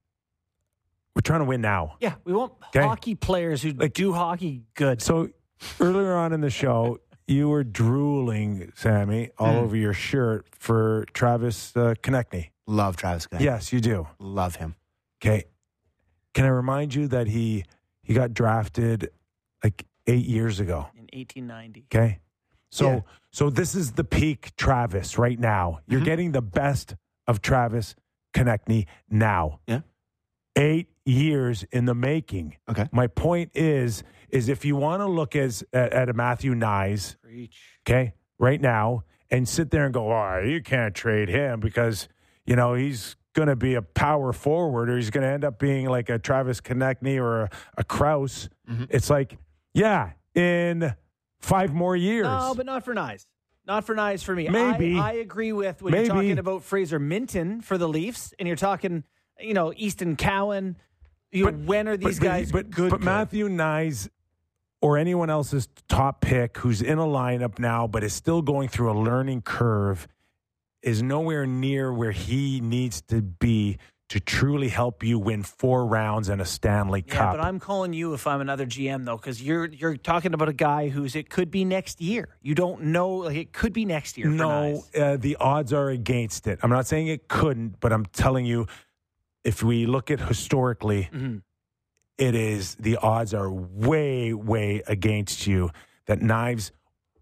we're trying to win now? Yeah, we want Okay. hockey players who Like- do hockey good. So earlier on in the show, you were drooling, Sammy, all Mm. over your shirt for Travis uh, Konechny. Love Travis Konechny. Yes, you do. Love him. Okay. Can I remind you that he he got drafted like eight years ago? In eighteen ninety. Okay. So Yeah. so this is the peak Travis right now. You're Mhm. getting the best of Travis Konechny now. Yeah. Eight years in the making. Okay. My point is, is if you want to look as at, at a Matthew Nyes, Preach. okay, right now, and sit there and go, oh, you can't trade him because, you know, he's going to be a power forward, or he's going to end up being like a Travis Konechny or a, a Krause. Mhm. It's like, yeah, in five more years. No, but not for Nyes. Not for Nyes for me. Maybe. I, I agree with when Maybe. you're talking about Fraser Minton for the Leafs, and you're talking, you know, Easton Cowan. You know, when are these but, guys but, good? But good? Matthew Nyes or anyone else's top pick who's in a lineup now but is still going through a learning curve is nowhere near where he needs to be to truly help you win four rounds and a Stanley Yeah, Cup. but I'm calling you if I'm another G M though, because you're you're talking about a guy who's it could be next year. You don't know, like it could be next year. For No, Nyes. uh, the odds are against it. I'm not saying it couldn't, but I'm telling you, if we look at historically, Mhm. it is the odds are way, way against you that Knives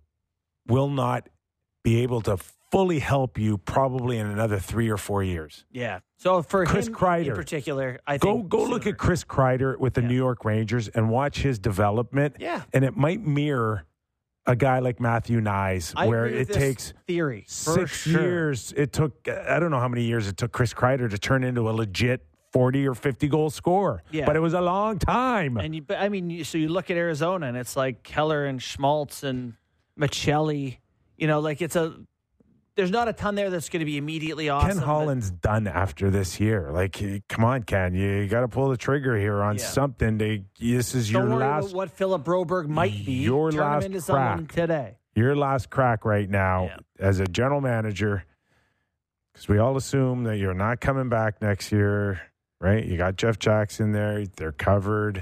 will not be able to fully help you probably in another three or four years. Yeah. So for Chris him Kreider. in particular, I Go think go look sooner. at Chris Kreider with the Yeah. New York Rangers and watch his development. Yeah. And it might mirror a guy like Matthew Nyes, I where agree with it this takes theory for six sure. years. It took, I don't know how many years it took Chris Kreider to turn into a legit forty or fifty goal scorer. Yeah. But it was a long time. And you, but I mean, you, so you look at Arizona, and it's like Keller and Schmaltz and Michelli. You know, like it's a. There's not a ton there that's going to be immediately awesome. Ken but- Holland's done after this year. Like, come on, Ken. You got to pull the trigger here on Yeah. something. To, this is Don't your worry last about what Philip Broberg might be. Your Turn last him into someone crack. today. your last crack right now Yeah. as a general manager, because we all assume that you're not coming back next year, right? You got Jeff Jackson there. They're covered.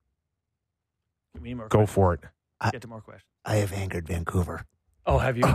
Give me more Go questions. for it. Get to more questions. I have angered Vancouver. Oh, have you?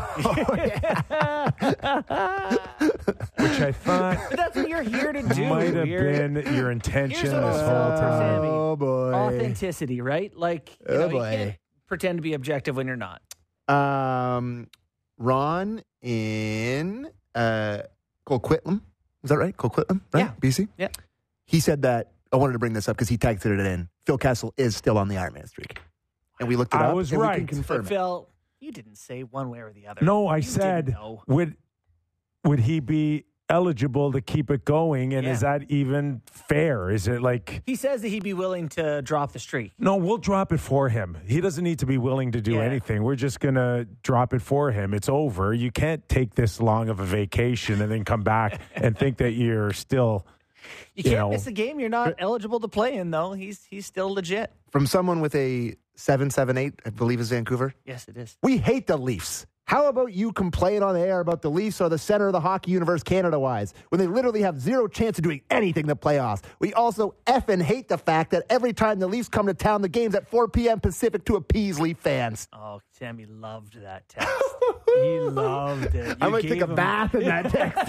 Which I thought But that's what you're here to do. might have You're- been your intention Here's this what whole I'll say, time. Sammy. Oh, boy. authenticity, right? Like, you Oh, know, you boy. can't pretend to be objective when you're not. Um, Ron in uh, Coquitlam. Is that right? Coquitlam, right? Yeah. B C? Yeah. He said that, I wanted to bring this up because he texted it in. Phil Kessel is still on the Iron Man streak. And we looked it I up. was and we right. can confirm But it. Phil, you didn't say one way or the other. No, I You said, didn't know. would would he be eligible to keep it going? And Yeah. is that even fair? Is it like, He says that he'd be willing to drop the streak. no, we'll drop it for him. He doesn't need to be willing to do Yeah. anything. We're just going to drop it for him. It's over. You can't take this long of a vacation and then come back and think that you're still, You You can't know. miss a game you're not eligible to play in, though. He's he's still legit. From someone with a seven seven eight, I believe is Vancouver. Yes, it is. We hate the Leafs. How about you complain on the air about the Leafs are the center of the hockey universe Canada-wise when they literally have zero chance of doing anything in the playoffs? We also effing hate the fact that every time the Leafs come to town, the game's at four p.m. Pacific to appease Leaf fans. Oh, Sammy loved that text. he loved it. I You might take gave a him- bath in that text.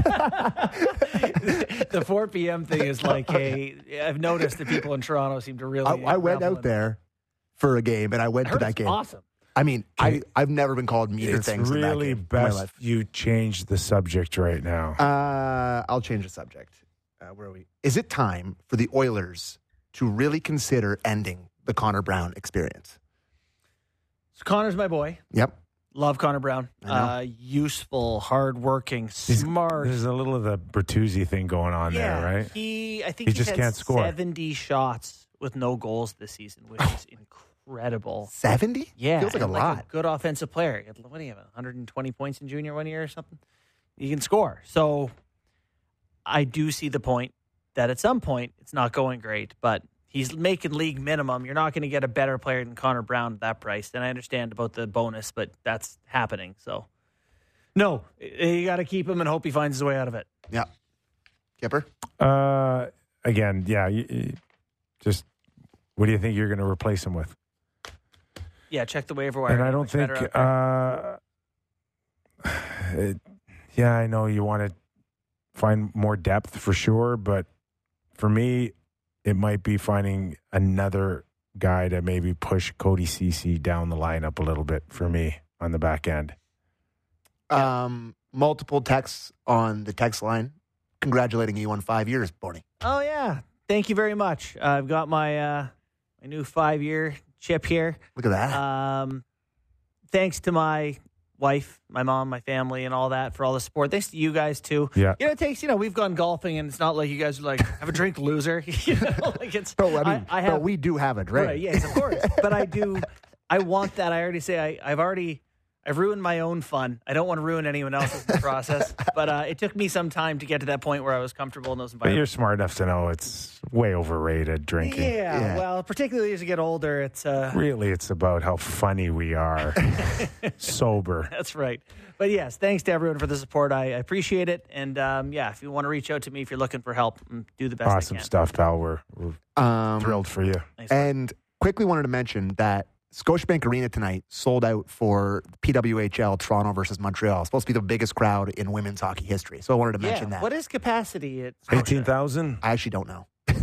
the four p.m. thing is like, hey, I've noticed that people in Toronto seem to really. I, I went revel out in there for a game, and I went it. I to heard that it's game. awesome. I mean, I, I've never been called meaner it's things in that really game in my best life. you change the subject right now. Uh, I'll change the subject. Uh, where are we? Is it time for the Oilers to really consider ending the Connor Brown experience? So Connor's my boy. Yep. Love Connor Brown. I know. Uh, useful, hardworking, He's- smart. There's a little of the Bertuzzi thing going on yeah, there, right? He, I think He he's just had can't score. seventy shots with no goals this season, which is incredible. seventy? Yeah, Feels like a and lot. good offensive player. He had- What do you have? one hundred twenty points in junior one year or something. You can score. So I do see the point that at some point it's not going great, but he's making league minimum. You're not going to get a better player than Connor Brown at that price. And I understand about the bonus, but that's happening. So, no, you got to keep him and hope he finds his way out of it. Yeah. Kipper? Uh, again, yeah. You, you just what do you think you're going to replace him with? Yeah, check the waiver wire. And I don't think. Uh, it, yeah, I know you want to find more depth for sure, but for me, it might be finding another guy to maybe push Cody Ceci down the lineup a little bit for me on the back end. Um, multiple texts on the text line congratulating you on five years, Borny. Oh, yeah. Thank you very much. Uh, I've got my uh, my new five-year chip here. Look at that. Um, thanks to my wife, my mom, my family, and all that for all the support. Thanks to you guys, too. Yeah. You know, it takes, you know, we've gone golfing, and it's not like you guys are like, have a drink, loser. you know, like it's, Bro, I mean, I, I have, bro, we do have a drink. Right, yes, of course. But I do, I want that. I already say I, I've already, I've ruined my own fun. I don't want to ruin anyone else's in the process. But uh, it took me some time to get to that point where I was comfortable in those But environments. you're smart enough to know it's way overrated drinking. Yeah, Yeah. well, particularly as you get older, it's uh, Really, it's about how funny we are. Sober. that's right. But yes, thanks to everyone for the support. I, I appreciate it. And um, yeah, if you want to reach out to me, if you're looking for help, mm, do the best I Awesome can. stuff, pal. We're, we're Um, thrilled for you. Nice work. And quickly wanted to mention that Scotiabank Arena tonight sold out for P W H L Toronto versus Montreal. It's supposed to be the biggest crowd in women's hockey history. So I wanted to mention yeah. that. What is capacity at eighteen thousand? I actually don't know.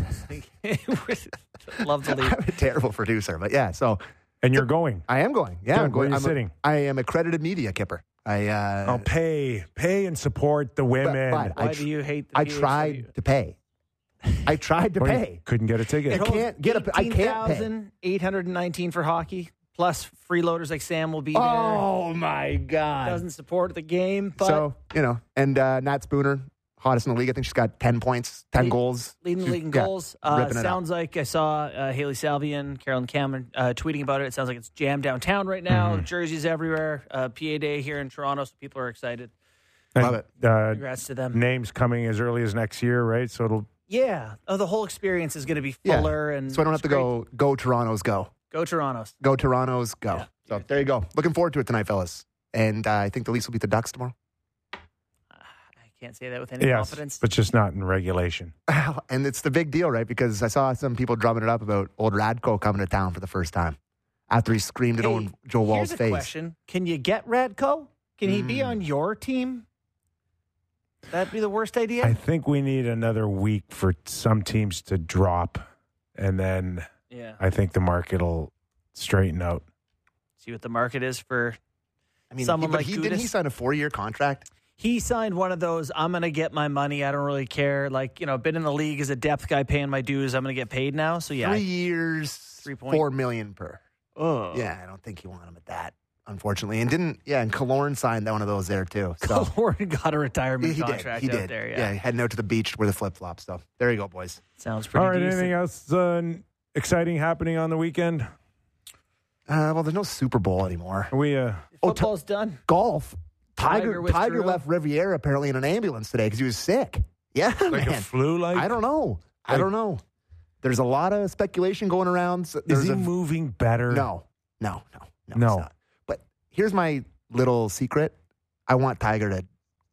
Love to leave. I'm a terrible producer, but yeah. So And you're going. I am going. Yeah, Good. I'm going. Where are you I'm sitting? A, I am accredited media kipper. I uh, Oh, pay. Pay and support the women. but Why I tr- do you hate the I P H W? tried to pay. I tried to Well, you pay. couldn't get a ticket. I can't get a. I can't pay. eighteen thousand eight hundred nineteen for hockey, plus freeloaders like Sam will be there. Oh my god! Doesn't support the game, but So you know, and uh, Nat Spooner, hottest in the league. I think she's got ten points, ten Lead- goals, leading the She's- league in yeah, goals. Uh, ripping it up. sounds like I saw uh, Haley Salvian, Carolyn Cameron uh, tweeting about it. It sounds like it's jammed downtown right now. Mm-hmm. Jerseys everywhere. Uh, P A Day here in Toronto, so people are excited. And, Love it. Uh, Congrats to them. names coming as early as next year, right? So it'll. Yeah. Oh, the whole experience is going to be Yeah. fuller, and So I don't have it's to great. go. Go Toronto's go. Go Toronto's. Go Toronto's go. Yeah. So there you go. Looking forward to it tonight, fellas. And uh, I think the Leafs will beat the Ducks tomorrow. I can't say that with any Yes, confidence. but just not in regulation. And it's the big deal, right? Because I saw some people drumming it up about old Radko coming to town for the first time after he screamed in Hey, old Joe Wall's here's a face. question: can you get Radko? Can he be Mm. on your team? That'd be the worst idea. I think we need another week for some teams to drop, and then yeah. I think the market will straighten out. See what the market is for. I mean, Someone he, but like he didn't he Gudas? sign a four-year contract? He signed one of those. I'm going to get my money. I don't really care. Like, you know, been in the league as a depth guy, paying my dues. I'm going to get paid now. So yeah, Three years, Three point- four million per. oh Yeah, I don't think you want him at that, unfortunately. And didn't yeah, and Killorn signed one of those there too. So Warren got a retirement he did. contract He out did. there. yeah. Yeah, heading out to the beach with the flip flops. So there you go, boys. sounds pretty All right, decent. anything else uh, exciting happening on the weekend? Uh, well, there's no Super Bowl anymore. Are we uh, Oh, Football's done. Golf. Tiger Tiger Tiger withdrew. left Riviera apparently in an ambulance today because he was sick. Yeah, like man. a flu? Like I don't know. I Like- don't know. There's a lot of speculation going around. Is There's he a, moving better? No, no, no, no. No. It's not. But here's my little secret. I want Tiger to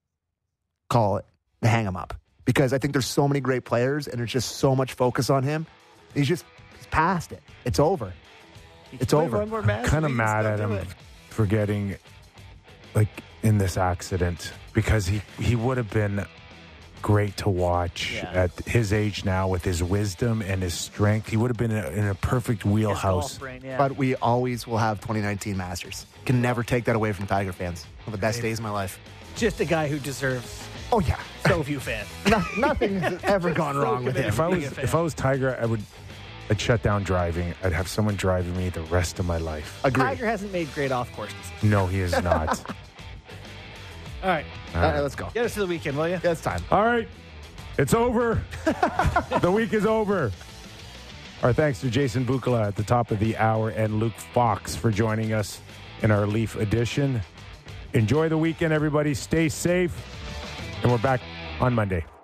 call it, to hang him up. Because I think there's so many great players and there's just so much focus on him. He's just he's past it. It's over. He It's can win over. one more match, Kind we of can mad still at do him it. for getting like in this accident because he he would have been great to watch Yeah. at his age now with his wisdom and his strength. He would have been in a, in a perfect His wheelhouse. golf brain, yeah. But we always will have twenty nineteen Masters. Can never take that away from Tiger fans. One of the best days of my life. Just a guy who deserves Oh, yeah. so few fans. No, nothing has ever gone wrong with him. If I Being was a fan. if I was Tiger, I would I'd shut down driving. I'd have someone driving me the rest of my life. Agree. Tiger hasn't made great off course decisions. No, he is not. All right, All right, let's go. get us to the weekend, will you? Yeah, it's time. All right. It's over. The week is over. Our thanks to Jason Bukala at the top of the hour and Luke Fox for joining us in our Leaf edition. Enjoy the weekend, everybody. Stay safe. And we're back on Monday.